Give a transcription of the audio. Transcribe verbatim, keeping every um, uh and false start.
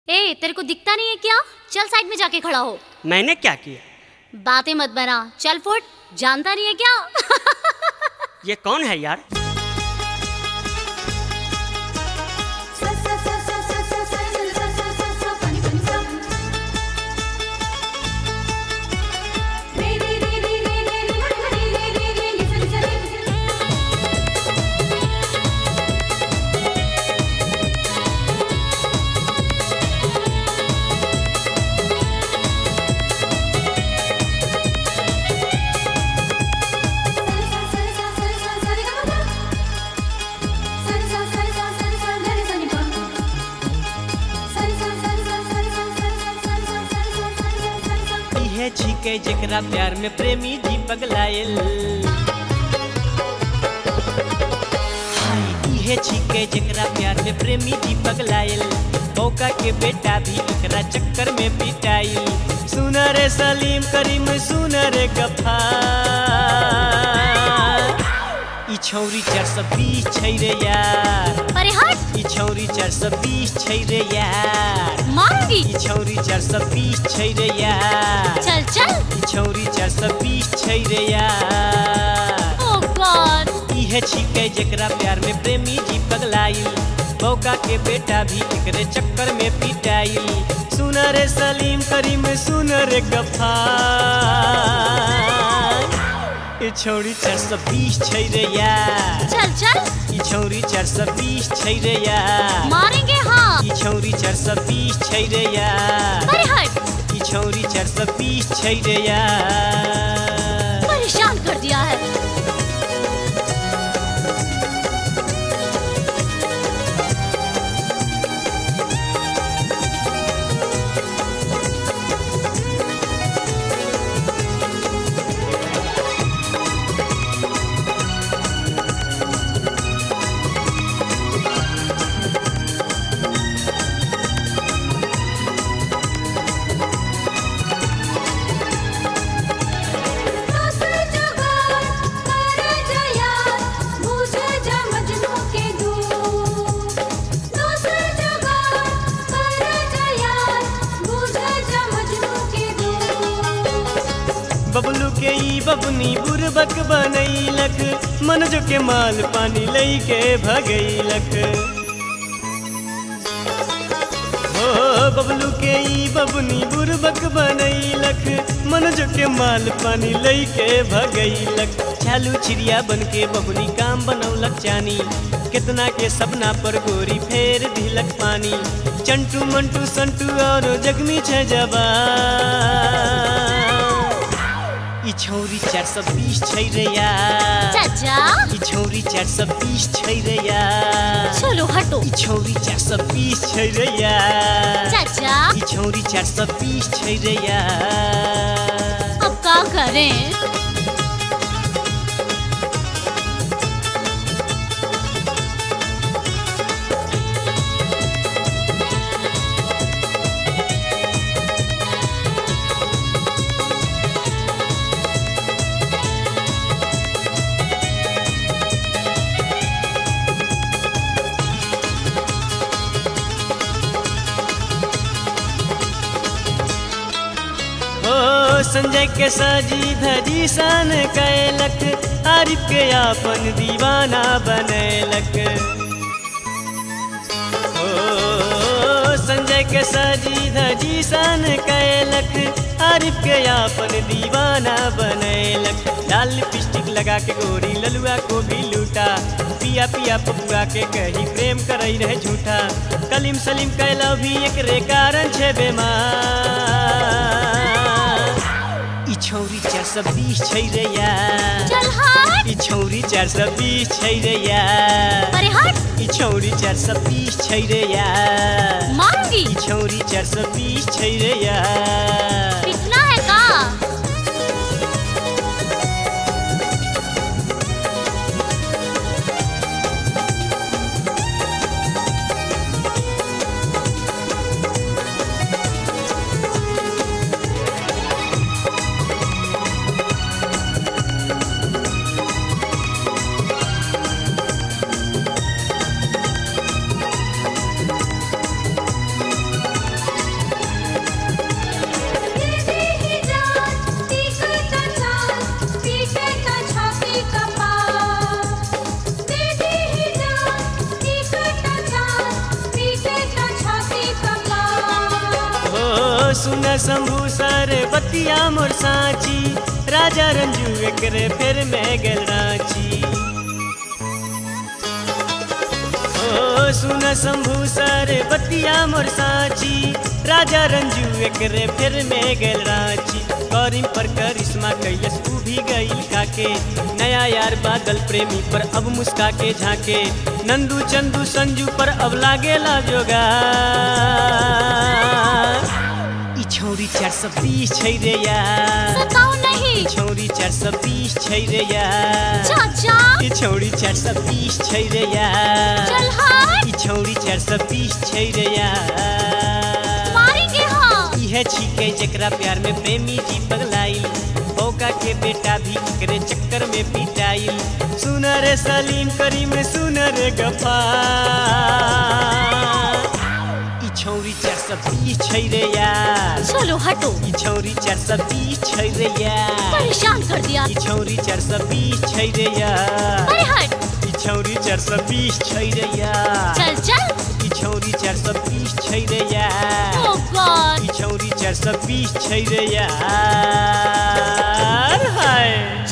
ए, तेरे को दिखता नहीं है क्या? चल साइड में जाके खड़ा हो। मैंने क्या किया? बातें मत बना, चल फुट। जानता नहीं है क्या? ये कौन है यार? छिके जेकरा प्यार में प्रेमी जी पगलायल, इहे छिके जेकरा प्यार में प्रेमी जी पगलायल। मौका के बेटा भी एकरा चक्कर में पिटाइल। सुन रे सलीम करीम, सुन रे गफ्फार, ई छौरी चार सौ बीस छै रे यार। अरे हट! ई छौरी चार सौ बीस छै रे यार। मारूंगी। ई छौरी चार सौ बीस छै रे यार। चल चल। ई छौरी चार सौ बीस छै रे यार। ओह गॉड! इहे छिके जेकरा प्यार में प्रेमी जी पगलाइल। मौका के बेटा भी एकरे चक्कर में पिटाइल। सुन रे सलीम करीम, सुन रे गफ्फार, ई छौरी चार सौ बीस छै रे यार। चल चल। ई छौरी चार सौ बीस छै रे यार। मारेंगे हाँ। ई छौरी चार सौ बीस छै रे यार। अरे हट! ई छौरी चार सौ बीस छै रे यार। परेशान कर दिया है। बबलू के ई बबनी बुरबक बनैलक, मनजो के माल पानी लई के भगैलक। हो बबलू के ई बबनी बुरबक बनैलक, मनजो के माल पानी लई के भगैलक। चालू चिड़िया बन के बबनी काम बनौलक जानी, कितना के सपना पर गोरी फेर दिलक पानी। चंटू मंटू संटू और जगमी छ जवान, ई छौरी चार सौ बीस छै रे यार। चाचा! ई छौरी चार सौ बीस छै रे यार। चलो हटो। ई छौरी चार सौ बीस छै रे यार। चाचा! ई छौरी चार सौ बीस छै रे यार। अब क्या करें? संजय के साजी धजी सान कैलक, आरिफ के आपन दीवाना बनैलक। ओ संजय के साजी धजी सान कैलक, आरिफ के आपन दीवाना बनैलक। लाल लिपस्टिक लगा के गोरी ललुआ को भी लूटा, पिया पिया पपुआ के कही प्रेम करई रहे झूठा। कलीम सलीम कैला भी एकरे कारण छे बेमार। ई छौरी चार सौ बीस छै रे यार। चल हट! ई छौरी चार सौ बीस छै रे यार। अरे हट! ई छौरी चार सौ बीस छै रे यार। मारूंगी। ई छौरी चार सौ बीस छै रे यार। पिटना है का? सुन शंभू सर बतिया मोर साची राजा रंजू एकरे फिर में गेल रांची ओ सुन शंभू सर बतिया मोर साची राजा रंजू एकरे फिर में गेल रांची करीम पर करिश्मा कैलस ऊ भी गई काके नया यार बादल प्रेमी पर अब मुस्का के झाके नंदू चंदू संजू पर अब लागेला जोगा ई छौरी चार सौ बीस छै रे यार सताओ नहीं ई छौरी चार सौ बीस छै रे यार चाचा ई छौरी चार सौ बीस छै रे यार चल हट ई छौरी चार सौ बीस छै रे यार मारेंगे हाँ इहे छिके जेकरा प्यार में प्रेमी जी पगलाइल बौका के बेटा भी एकरे चक्कर में पिटाइल सुन रे सलीम करीम सुन रे गफार ई छौरी चार सौ बीस छै रे यार चलो हटो ई छौरी चार सौ बीस छै रे यार परेशान कर दिया ई छौरी चार सौ बीस छै रे यार अरे हट ई छौरी चार सौ बीस छै रे यार चल चल ई छौरी चार सौ बीस छै रे यार ओ गॉड ई छौरी चार सौ बीस छै रे यार हाय